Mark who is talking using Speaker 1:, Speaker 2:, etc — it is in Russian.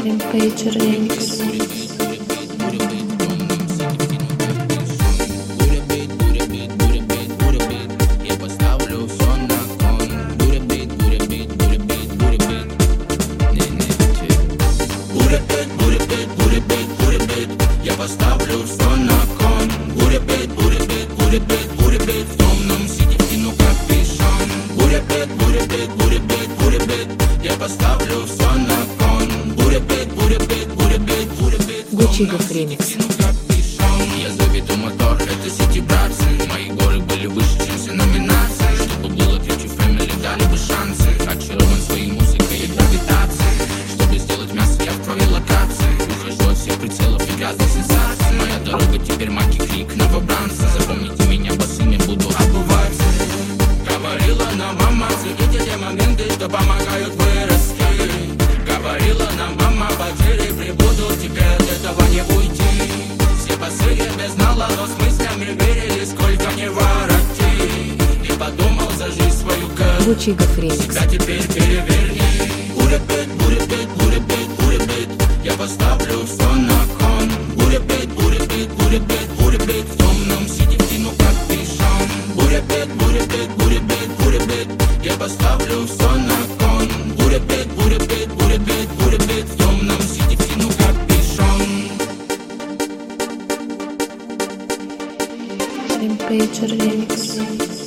Speaker 1: Rampage Remix.
Speaker 2: Я поставлю все на кон. Буребит, буребит, буребит, буребит. В темном сиди в кино капюшон. Буребит, буребит, буребит, буребит. Я поставлю все на кон. Буребит, буребит, буребит, буребит.
Speaker 3: Gucci Remix.
Speaker 2: Я заведу мотор, это сити братцы. Мои горы были выше, чем все номинации. Чтобы было круче, фэмили дали бы шансы. Очарован своей музыкой и гравитацией. Чтобы сделать мясо, я в крови локации. Ухожу от всех прицелов и грязных сенсаций. Моя дорога теперь маки крик новобранца. Запомните меня босыми, буду обуваться. Говорила нам мама, цените те моменты, что помогают вырасти. Говорила нам мама, потери прибудут, тебе от этого не уйти. Все босые без знала, но с мыслями верили, сколько не вороти. И подумал за жизнь свою
Speaker 3: Gucci Remix.
Speaker 2: себя теперь переверни. Буребит, буребит, буребит, буребит. Я поставлю все на кон. Буребит, буребит, буребит, буребит. В темном сиди в кино капюшон. Буребит, буребит, буребит, буребит. Я поставлю все на кон. Буребит, буребит, буребит, буребит. В темном сиди в кино капюшон.
Speaker 1: Rampage Remix.